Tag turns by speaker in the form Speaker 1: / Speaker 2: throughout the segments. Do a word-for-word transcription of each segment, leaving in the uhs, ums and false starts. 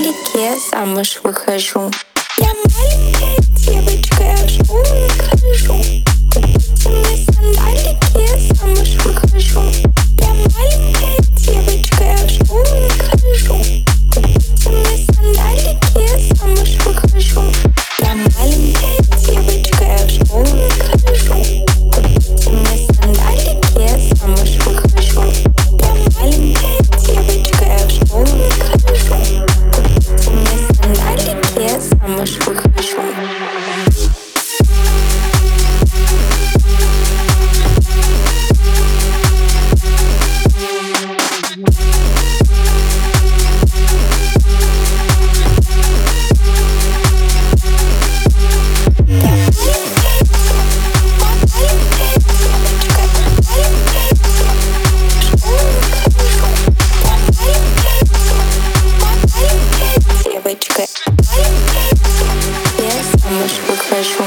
Speaker 1: сандалики, я замуж выхожу. Я маленькая девочка, я в школу не хожу. Купите мне сандалики, я замуж выхожу. Я маленькая девочка, я в школу не хожу. Купите мне сандалики, я замуж выхожу. Я маленькая девочка, я в школу не хожу. Купите мне сандалики, я замуж выхожу. Я маленькая девочка, я в школу не хожу. Купите мне сандалики, я замуж выхожу. Девочка, я замуж выхожу.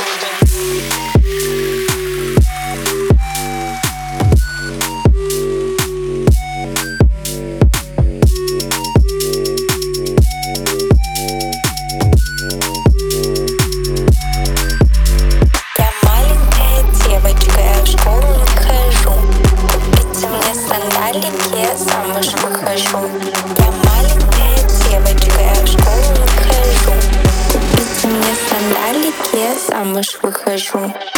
Speaker 1: Я маленькая девочка, я в школу не хожу. Купите мне сандалики, я замуж выхожу. Я маленькая девочка, я в школу не хожу. Купите мне сандалики, я замуж выхожу.